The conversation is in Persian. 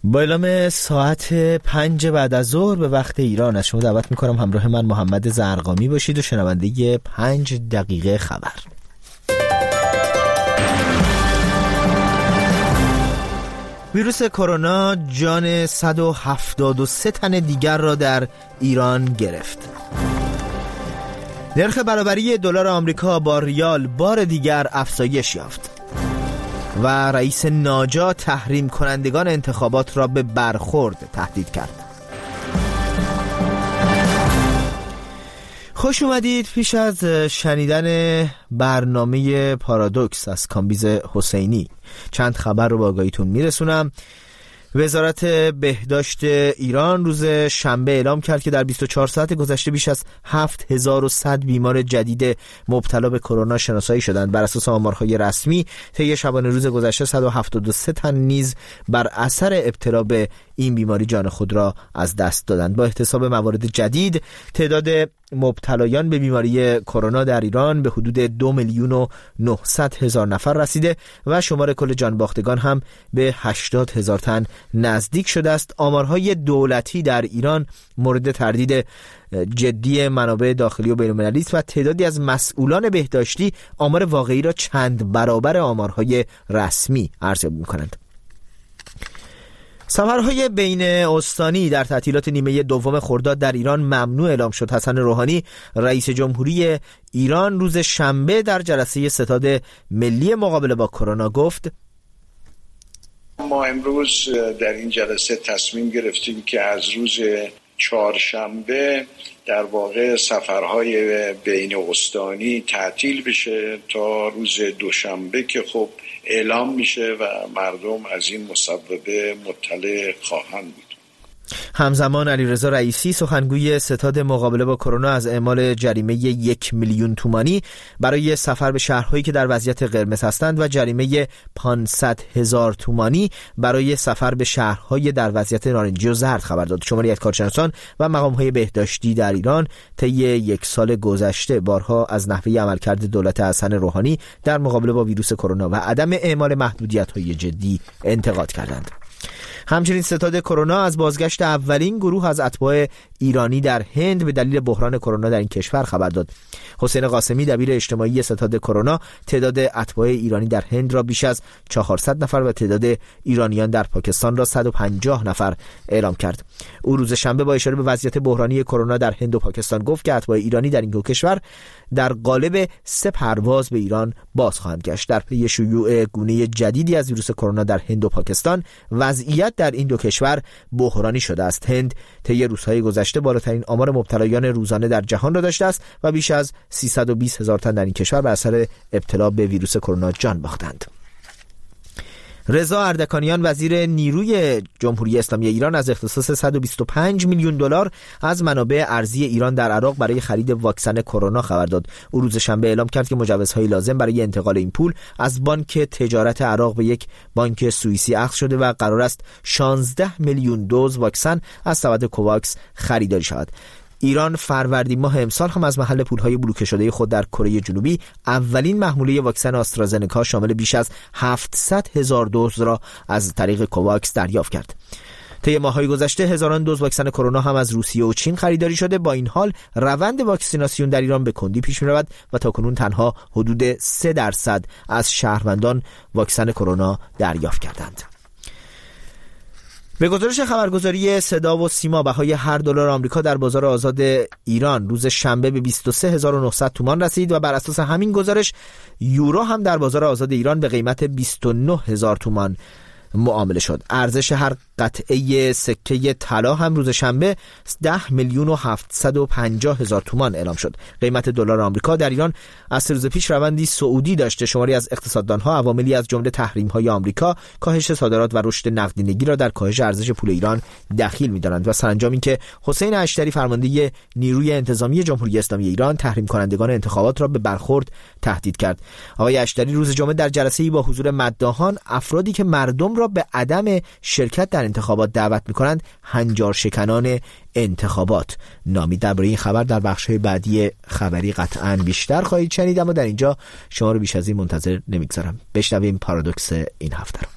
با اعلام ساعت 5 بعد از ظهر به وقت ایران از شما دعوت میکنم همراه من محمد زرقامی باشید و شنونده 5 دقیقه خبر. ویروس کرونا جان 173 تن دیگر را در ایران گرفت. نرخ برابری دلار آمریکا با ریال بار دیگر افزایش یافت و رئیس ناجا تحریم کنندگان انتخابات را به برخورد تهدید کرد. خوش اومدید. پیش از شنیدن برنامه پارادوکس از کامبیز حسینی چند خبر رو با آگاهیتون میرسونم. وزارت بهداشت ایران روز شنبه اعلام کرد که در 24 ساعت گذشته بیش از 7100 بیمار جدید مبتلا به کرونا شناسایی شدند. بر اساس آمارهای رسمی طی شبانه روز گذشته 173 تن نیز بر اثر ابتلا به این بیماری جان خود را از دست دادند. با احتساب موارد جدید تعداد مبتلایان به بیماری کرونا در ایران به حدود 2,900,000 نفر رسیده و شمار کل جان باختگان هم به 80,000 تن نزدیک شده است. آمارهای دولتی در ایران مورد تردید جدی منابع داخلی و بین‌المللی است و تعدادی از مسئولان بهداشتی آمار واقعی را چند برابر آمارهای رسمی ارزیابی می‌کنند. سفرهای بین استانی در تعطیلات نیمه دوم خرداد در ایران ممنوع اعلام شد. حسن روحانی رئیس جمهوری ایران روز شنبه در جلسه ستاد ملی مقابله با کرونا گفت: ما امروز در این جلسه تصمیم گرفتیم که از روز چهارشنبه در واقع سفرهای بین استانی تعطیل بشه تا روز دوشنبه که خب اعلام میشه و مردم از این مصوبه مطلع خواهند بود. همزمان علیرضا رئیسی سخنگوی ستاد مقابله با کرونا از اعمال جریمه 1,000,000 تومانی برای سفر به شهرهایی که در وضعیت قرمز هستند و جریمه 500,000 تومانی برای سفر به شهرهای در وضعیت نارنجی و زرد خبر داد. شماری از کارشناسان و مقامهای بهداشتی در ایران طی یک سال گذشته بارها از نحوه عملکرد دولت حسن روحانی در مقابله با ویروس کرونا و عدم اعمال محدودیت‌های جدی انتقاد کردند. همچنین ستاد کرونا از بازگشت اولین گروه از اتباع ایرانی در هند به دلیل بحران کرونا در این کشور خبر داد. حسین قاسمی دبیر اجتماعی ستاد کرونا تعداد اتباع ایرانی در هند را بیش از 400 نفر و تعداد ایرانیان در پاکستان را 150 نفر اعلام کرد. او روز شنبه با اشاره به وضعیت بحرانی کرونا در هند و پاکستان گفت که اتباع ایرانی در این دو کشور در قالب 3 پرواز به ایران باز خواهند گشت. در پی شیوع گونه جدیدی از ویروس کرونا در هند و پاکستان وضعیت در این دو کشور بحرانی شده است. هند طی روزهای گذشته بالاترین آمار مبتلایان روزانه در جهان را داشته است و بیش از 320,000 تن در این کشور بر اثر ابتلا به ویروس کرونا جان باختند. رضا اردکانیان وزیر نیروی جمهوری اسلامی ایران از اختصاص 125 میلیون دلار از منابع ارزی ایران در عراق برای خرید واکسن کرونا خبر داد. او روز شنبه اعلام کرد که مجوزهای لازم برای انتقال این پول از بانک تجارت عراق به یک بانک سوئیسی اخذ شده و قرار است 16 میلیون دوز واکسن از سبد کوواکس خریداری شود. ایران فروردین ماه امسال هم از محل پولهای بلوکه شده خود در کره جنوبی اولین محموله واکسن آسترازنکا شامل بیش از 700,000 دوز را از طریق کوواکس دریافت کرد. طی ماه‌های گذشته هزاران دوز واکسن کرونا هم از روسیه و چین خریداری شده. با این حال روند واکسیناسیون در ایران به کندی پیش می‌رود و تاکنون تنها حدود 3% از شهروندان واکسن کرونا دریافت کردند. به گزارش خبرگزاری صدا و سیما بهای هر دلار آمریکا در بازار آزاد ایران روز شنبه به 23,900 تومان رسید و بر اساس همین گزارش یورو هم در بازار آزاد ایران به قیمت 29,000 تومان معامله شد. ارزش هر قطعه سکه طلا هم روز شنبه 10,750,000 تومان اعلام شد. قیمت دلار آمریکا در ایران از 3 روز پیش روندی صعودی داشته. شماری از اقتصاددانها عواملی از جمله تحریم‌های آمریکا، کاهش صادرات و رشد نقدینگی را در کاهش ارزش پول ایران دخیل می‌دانند و سرانجام اینکه حسین اشتری فرمانده نیروی انتظامی جمهوری اسلامی ایران تحریم کنندگان انتخابات را به برخورد تهدید کرد. آقای اشتری روز جمعه در جلسه‌ای با حضور مداحان افرادی که مردم را به عدم شرکت در انتخابات دعوت می‌کنند هنجار شکنان انتخابات نامید. درباره این خبر در بخش‌های بعدی خبری قطعاً بیشتر خواهید شنید، اما در اینجا شما رو بیش از این منتظر نمی‌گذارم. بشنویم پارادوکس این هفته رو.